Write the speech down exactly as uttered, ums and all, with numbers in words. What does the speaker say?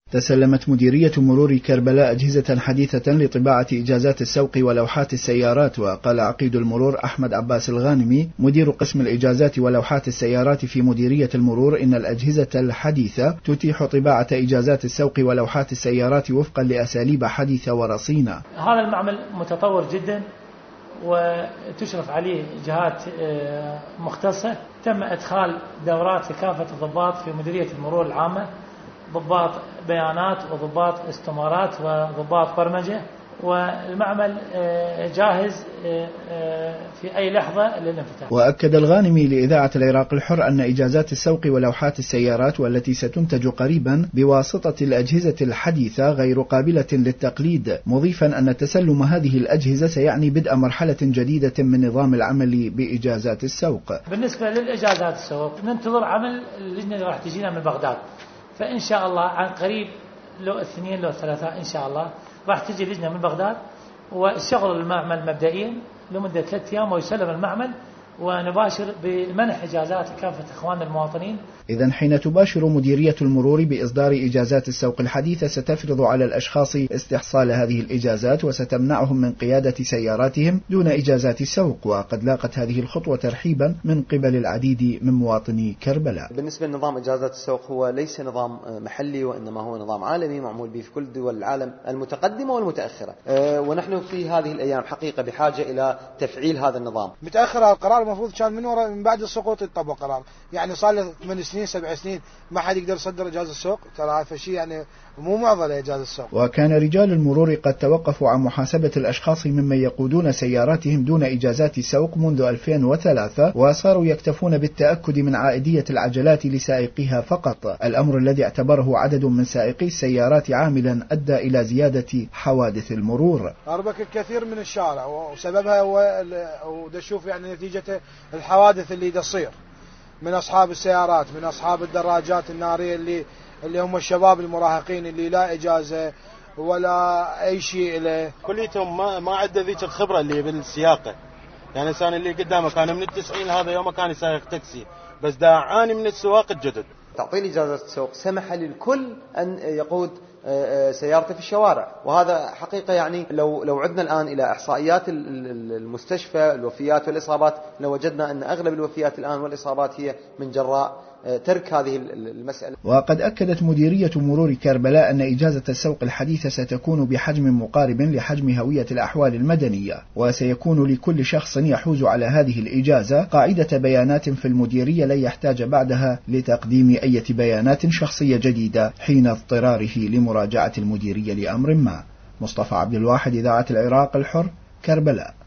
تسلمت مديرية مرور كربلاء أجهزة حديثة لطباعة إجازات السوق ولوحات السيارات. وقال عقيد المرور أحمد عباس الغانمي مدير قسم الإجازات ولوحات السيارات في مديرية المرور إن الأجهزة الحديثة تتيح طباعة إجازات السوق ولوحات السيارات وفقا لأساليب حديثة ورصينة. هذا المعمل متطور جدا وتشرف عليه جهات مختصة. تم إدخال دورات لكافة الضباط في مديرية المرور العامة، ضباط بيانات وضباط استمارات وضباط برمجة، والمعمل جاهز في أي لحظة للانفتاح. وأكد الغانمي لإذاعة العراق الحر أن إجازات السوق ولوحات السيارات والتي ستنتج قريبا بواسطة الأجهزة الحديثة غير قابلة للتقليد، مضيفا أن تسلم هذه الأجهزة سيعني بدء مرحلة جديدة من نظام العمل بإجازات السوق. بالنسبة للإجازات السوق ننتظر عمل اللجنة اللي راح تجينا من بغداد، فإن شاء الله عن قريب لو اثنين لو ثلاثة إن شاء الله راح تجي لجنة من بغداد والشغل المعمل مبدئيا لمدة ثلاثة أيام ويسلم المعمل ونباشر بمنح إجازات لكافة إخواننا المواطنين. إذن حين تباشر مديرية المرور بإصدار إجازات السوق الحديثة ستفرض على الأشخاص استحصال هذه الإجازات وستمنعهم من قيادة سياراتهم دون إجازات السوق. وقد لاقت هذه الخطوة ترحيبا من قبل العديد من مواطني كربلاء. بالنسبة لنظام إجازات السوق هو ليس نظام محلي وإنما هو نظام عالمي معمول به في كل دول العالم المتقدمة والمتأخرة، ونحن في هذه الأيام حقيقة بحاجة إلى تفعيل هذا النظام. متأخر القرار المفروض كان من وراء من بعد السقوط يطبق قرار، يعني صار له ثمان سنين سبع سنين ما حد يقدر يصدر إجازة السوق، ترى هذا شيء يعني مو معضلة إجازة السوق. وكان رجال المرور قد توقفوا عن محاسبة الأشخاص ممن يقودون سياراتهم دون إجازات السوق منذ ألفين وثلاثة، وصاروا يكتفون بالتأكد من عائدية العجلات لسائقها فقط، الأمر الذي اعتبره عدد من سائقي السيارات عاملا أدى إلى زيادة حوادث المرور. أربك الكثير من الشارع وسببها ودشوف يعني نتيجة الحوادث اللي تصير من أصحاب السيارات، من أصحاب الدراجات النارية اللي اللي هم الشباب المراهقين اللي لا إجازة ولا أي شيء له، كليتهم ما ما عنده ذيك الخبرة اللي بالسياقة. يعني الإنسان اللي قدامه كان من التسعين هذا يوم كان يسايق تاكسي، بس دا عاني من السواق الجدد. تعطيل إجازة السوق سمح للكل أن يقود سيارته في الشوارع، وهذا حقيقة يعني لو لو عدنا الآن إلى إحصائيات المستشفى الوفيات والإصابات لوجدنا أن أغلب الوفيات الآن والإصابات هي من جراء ترك هذه المسألة. وقد أكدت مديرية مرور كربلاء أن إجازة السوق الحديثة ستكون بحجم مقارب لحجم هوية الأحوال المدنية، وسيكون لكل شخص يحوز على هذه الإجازة قاعدة بيانات في المديرية لن يحتاج بعدها لتقديم أي بيانات شخصية جديدة حين اضطراره لمراجعة المديرية لأمر ما. مصطفى عبد الواحد، إذاعة العراق الحر، كربلاء.